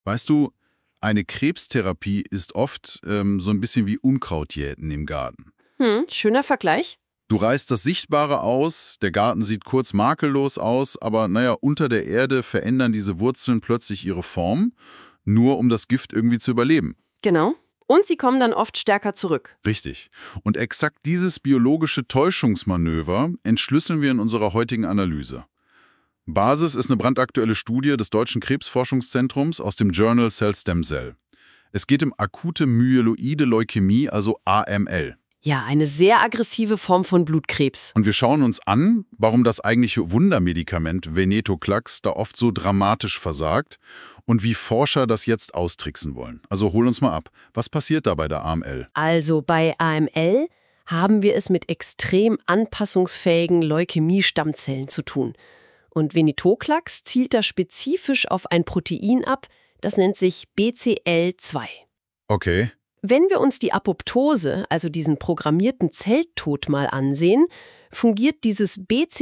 Weißt du, eine Krebstherapie ist oft so ein bisschen wie Unkrautjäten im Garten. Schöner Vergleich. Du reißt das Sichtbare aus, der Garten sieht kurz makellos aus, aber naja, unter der Erde verändern diese Wurzeln plötzlich ihre Form, nur um das Gift irgendwie zu überleben. Genau. Und sie kommen dann oft stärker zurück. Richtig. Und exakt dieses biologische Täuschungsmanöver entschlüsseln wir in unserer heutigen Analyse. Basis ist eine brandaktuelle Studie des Deutschen Krebsforschungszentrums aus dem Journal Cell Stem Cell. Es geht um akute myeloide Leukämie, also AML. Ja, eine sehr aggressive Form von Blutkrebs. Und wir schauen uns an, warum das eigentliche Wundermedikament Venetoclax da oft so dramatisch versagt und wie Forscher das jetzt austricksen wollen. Also hol uns mal ab. Was passiert da bei der AML? Also bei AML haben wir es mit extrem anpassungsfähigen Leukämie-Stammzellen zu tun. Und Venetoclax zielt da spezifisch auf ein Protein ab, das nennt sich BCL2. Okay. Wenn wir uns die Apoptose, also diesen programmierten Zelltod mal ansehen, fungiert dieses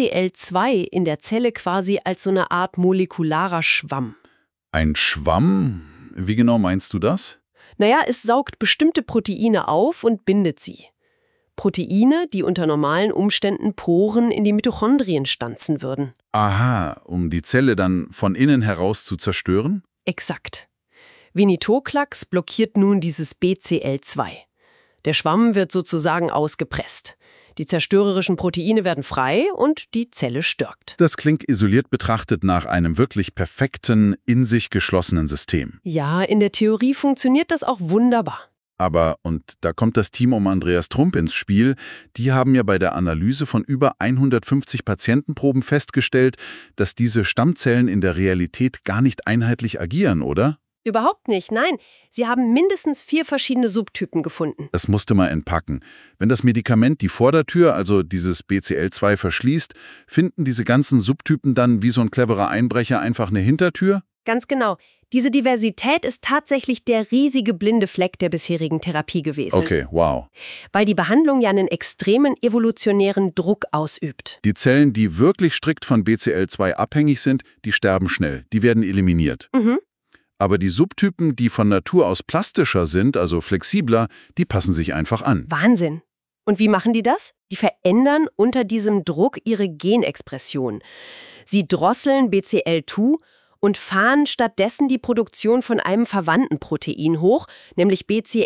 BCL2 in der Zelle quasi als so eine Art molekularer Schwamm. Ein Schwamm? Wie genau meinst du das? Naja, es saugt bestimmte Proteine auf und bindet sie. Proteine, die unter normalen Umständen Poren in die Mitochondrien stanzen würden. Aha, um die Zelle dann von innen heraus zu zerstören? Exakt. Venetoclax blockiert nun dieses BCL2. Der Schwamm wird sozusagen ausgepresst. Die zerstörerischen Proteine werden frei und die Zelle stirbt. Das klingt isoliert betrachtet nach einem wirklich perfekten, in sich geschlossenen System. Ja, in der Theorie funktioniert das auch wunderbar. Aber, und da kommt das Team um Andreas Trump ins Spiel, die haben ja bei der Analyse von über 150 Patientenproben festgestellt, dass diese Stammzellen in der Realität gar nicht einheitlich agieren, oder? Überhaupt nicht, nein. Sie haben mindestens 4 verschiedene Subtypen gefunden. Das musste man entpacken. Wenn das Medikament die Vordertür, also dieses BCL2, verschließt, finden diese ganzen Subtypen dann wie so ein cleverer Einbrecher einfach eine Hintertür? Ganz genau. Diese Diversität ist tatsächlich der riesige blinde Fleck der bisherigen Therapie gewesen. Okay, wow. Weil die Behandlung ja einen extremen evolutionären Druck ausübt. Die Zellen, die wirklich strikt von BCL2 abhängig sind, die sterben schnell. Die werden eliminiert. Aber die Subtypen, die von Natur aus plastischer sind, also flexibler, die passen sich einfach an. Wahnsinn. Und wie machen die das? Die verändern unter diesem Druck ihre Genexpression. Sie drosseln BCL2 und fahren stattdessen die Produktion von einem verwandten Protein hoch, nämlich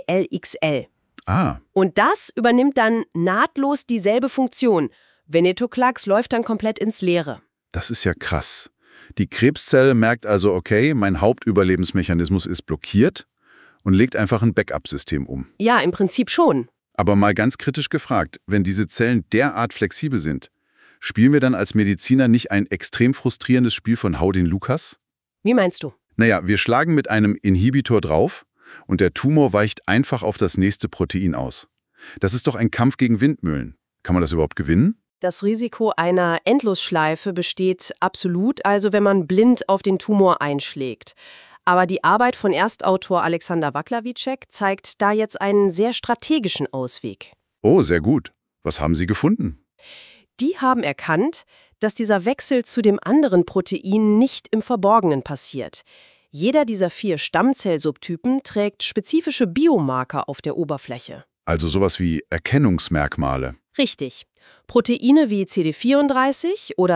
BCLXL. Ah, Und das übernimmt dann nahtlos dieselbe Funktion. Venetoclax läuft dann komplett ins Leere. das ist ja krass. Die Krebszelle merkt also, okay, mein Hauptüberlebensmechanismus ist blockiert und legt einfach ein Backup-System um. Ja, im Prinzip schon. Aber mal ganz kritisch gefragt, wenn diese Zellen derart flexibel sind, spielen wir dann als Mediziner nicht ein extrem frustrierendes Spiel von Hau den Lukas? Wie meinst du? Naja, wir schlagen mit einem Inhibitor drauf und der Tumor weicht einfach auf das nächste Protein aus. Das ist doch ein Kampf gegen Windmühlen. Kann man das überhaupt gewinnen? Das Risiko einer Endlosschleife besteht absolut, also wenn man blind auf den Tumor einschlägt. Aber die Arbeit von Erstautor Alexander Waklawitschek zeigt da jetzt einen sehr strategischen Ausweg. Oh, sehr gut. Was haben Sie gefunden? Die haben erkannt, dass dieser Wechsel zu dem anderen Protein nicht im Verborgenen passiert. Jeder dieser 4 Stammzellsubtypen trägt spezifische Biomarker auf der Oberfläche. Also sowas wie Erkennungsmerkmale. Richtig. Proteine wie CD34 oder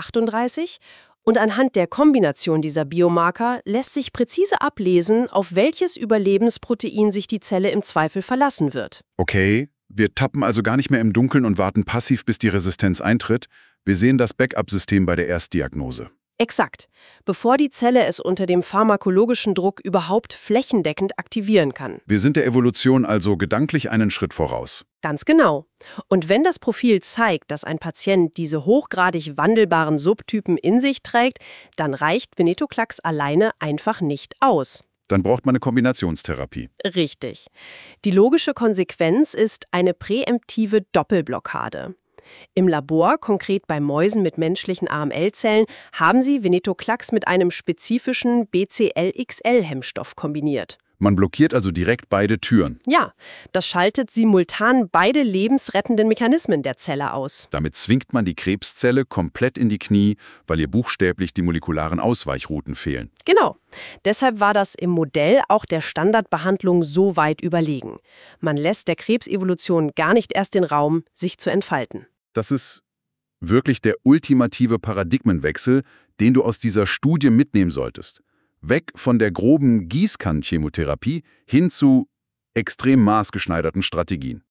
CD38. Und anhand der Kombination dieser Biomarker lässt sich präzise ablesen, auf welches Überlebensprotein sich die Zelle im Zweifel verlassen wird. Okay, wir tappen also gar nicht mehr im Dunkeln und warten passiv, bis die Resistenz eintritt. Wir sehen das Backup-System bei der Erstdiagnose. Exakt. Bevor die Zelle es unter dem pharmakologischen Druck überhaupt flächendeckend aktivieren kann. Wir sind der Evolution also gedanklich einen Schritt voraus. Ganz genau. Und wenn das Profil zeigt, dass ein Patient diese hochgradig wandelbaren Subtypen in sich trägt, dann reicht Venetoclax alleine einfach nicht aus. Dann braucht man eine Kombinationstherapie. Richtig. Die logische Konsequenz ist eine präemptive Doppelblockade. Im Labor, konkret bei Mäusen mit menschlichen AML-Zellen, haben sie Venetoclax mit einem spezifischen BCLXL-Hemmstoff kombiniert. Man blockiert also direkt beide Türen. Ja, das schaltet simultan beide lebensrettenden Mechanismen der Zelle aus. Damit zwingt man die Krebszelle komplett in die Knie, weil ihr buchstäblich die molekularen Ausweichrouten fehlen. Genau. Deshalb war das im Modell auch der Standardbehandlung so weit überlegen. Man lässt der Krebsevolution gar nicht erst den Raum, sich zu entfalten. Das ist wirklich der ultimative Paradigmenwechsel, den du aus dieser Studie mitnehmen solltest. Weg von der groben Gießkannenchemotherapie hin zu extrem maßgeschneiderten Strategien.